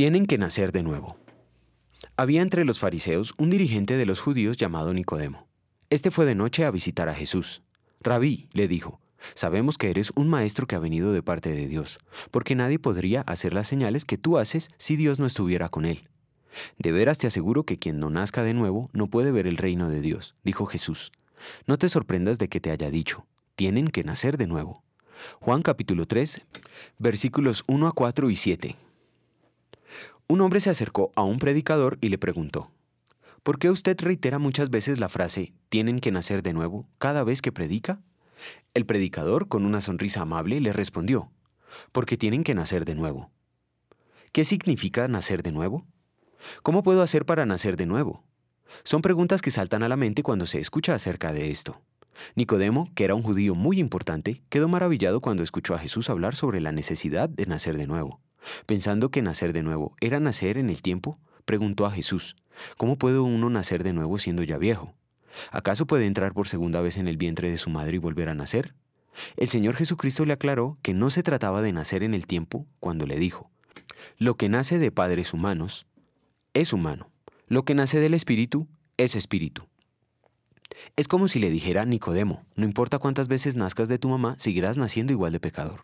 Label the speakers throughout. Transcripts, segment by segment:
Speaker 1: Tienen que nacer de nuevo. Había entre los fariseos un dirigente de los judíos llamado Nicodemo. Este fue de noche a visitar a Jesús. Rabí, le dijo, sabemos que eres un maestro que ha venido de parte de Dios, porque nadie podría hacer las señales que tú haces si Dios no estuviera con él. De veras te aseguro que quien no nazca de nuevo no puede ver el reino de Dios, dijo Jesús. No te sorprendas de que te haya dicho, tienen que nacer de nuevo. Juan capítulo 3, versículos 1 a 4 y 7. Un hombre se acercó a un predicador y le preguntó, ¿por qué usted reitera muchas veces la frase «tienen que nacer de nuevo» cada vez que predica? El predicador, con una sonrisa amable, le respondió, «porque tienen que nacer de nuevo». ¿Qué significa nacer de nuevo? ¿Cómo puedo hacer para nacer de nuevo? Son preguntas que saltan a la mente cuando se escucha acerca de esto. Nicodemo, que era un judío muy importante, quedó maravillado cuando escuchó a Jesús hablar sobre la necesidad de nacer de nuevo. Pensando que nacer de nuevo era nacer en el tiempo, preguntó a Jesús, ¿cómo puede uno nacer de nuevo siendo ya viejo? ¿Acaso puede entrar por segunda vez en el vientre de su madre y volver a nacer? El Señor Jesucristo le aclaró que no se trataba de nacer en el tiempo cuando le dijo, lo que nace de padres humanos es humano, lo que nace del Espíritu es espíritu. Es como si le dijera a Nicodemo, no importa cuántas veces nazcas de tu mamá, seguirás naciendo igual de pecador.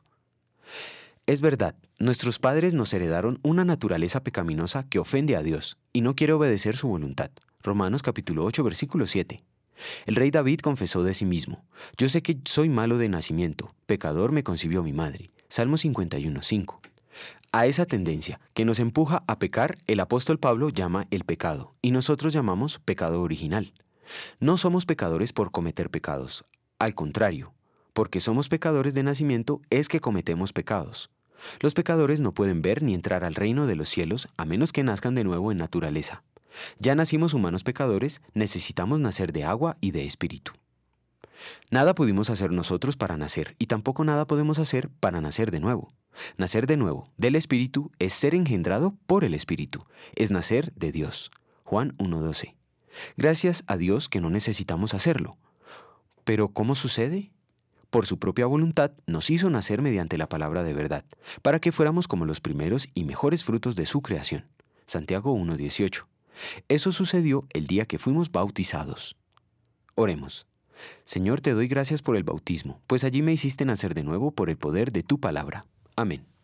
Speaker 1: Es verdad, nuestros padres nos heredaron una naturaleza pecaminosa que ofende a Dios y no quiere obedecer su voluntad. Romanos capítulo 8, versículo 7. El rey David confesó de sí mismo, yo sé que soy malo de nacimiento, pecador me concibió mi madre. Salmo 51, 5. A esa tendencia que nos empuja a pecar, el apóstol Pablo llama el pecado y nosotros llamamos pecado original. No somos pecadores por cometer pecados, al contrario, porque somos pecadores de nacimiento es que cometemos pecados. Los pecadores no pueden ver ni entrar al reino de los cielos a menos que nazcan de nuevo en naturaleza. Ya nacimos humanos pecadores, necesitamos nacer de agua y de espíritu. Nada pudimos hacer nosotros para nacer y tampoco nada podemos hacer para nacer de nuevo. Nacer de nuevo del espíritu es ser engendrado por el espíritu, es nacer de Dios. Juan 1:12. Gracias a Dios que no necesitamos hacerlo. ¿Pero cómo sucede? Por su propia voluntad nos hizo nacer mediante la palabra de verdad, para que fuéramos como los primeros y mejores frutos de su creación. Santiago 1:18. Eso sucedió el día que fuimos bautizados. Oremos. Señor, te doy gracias por el bautismo, pues allí me hiciste nacer de nuevo por el poder de tu palabra. Amén.